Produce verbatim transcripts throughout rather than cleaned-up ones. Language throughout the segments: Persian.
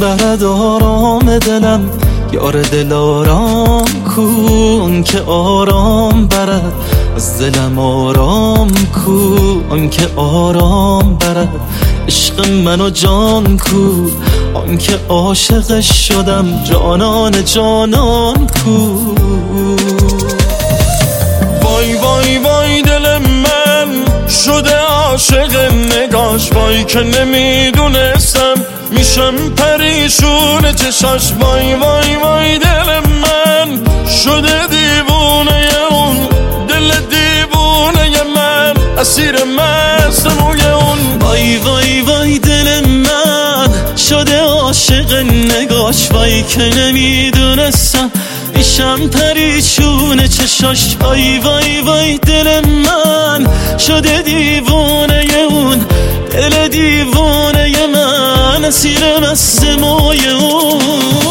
برد آرام دلم، یار دل آرام کن که آرام برد از دلم، آرام کن که آرام برد عشق من و جان کو، آن که عاشقش شدم جانان جانان کو. وای وای وای دل من شده عاشق نگاش، وای که نمیدونستم میشم پریشون چشاش. وای وای وای دل من شده دیوونه اون، دل دیوونه من اسیر مست موی اون. وای وای وای دل من شده عاشق نگاش، وای که نمیدونستم میشم پریشون چشاش. وای وای وای دل من شده دیوونه اون، دل دیوونه من اسیر مست موی اون.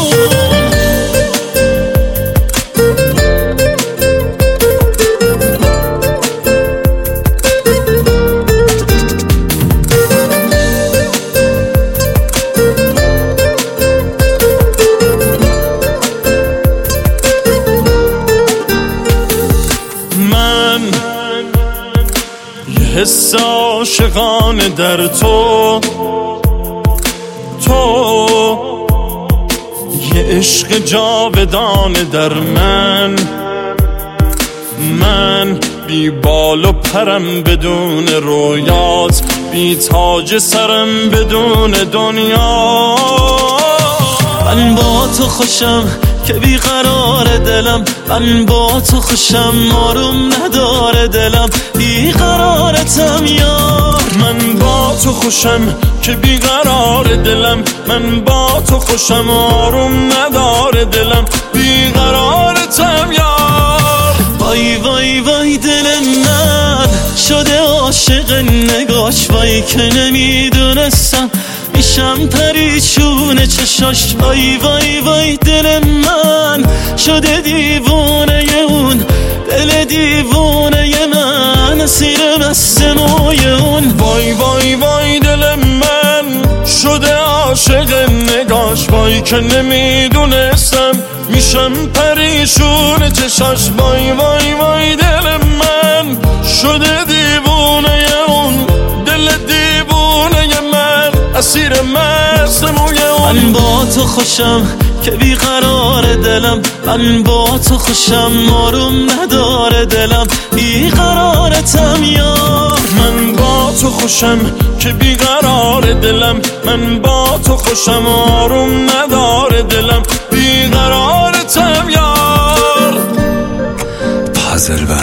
حس عاشقانه در تو، تو یه عشق جاودانه در من، من بی بال و پرم بدون رویات، بی تاج سرم بدون دنیا. من با تو خوشم که بیقرار دلم، من با تو خوشم آروم نداره دلم، بیقرارتم یار. من با تو خوشم که بیقرار دلم، من با تو خوشم آروم نداره دلم، بیقرارتم یار. وای وای وای دل من شده عاشق نگاش، وای که نمیدونستم میشم پریشون چشاش. وای وای وای دل من شده دیوونه اون، دل دیوونه من اسیر مست موی اون. وای وای وای دل من شده عاشق نگاش، وای که نمیدونستم میشم پریشون چشاش. وای وای وای دل من شده دیوونه اون، دل دیوونه من اسیر مست موی اون. من با تو خوشم که بیقرار دلم، من با تو خوشم آروم نداره دلم، بیقرارتم یار. من با تو خوشم که بیقرار دلم، من با تو خوشم آروم نداره دلم، بیقرارتم یار. پازل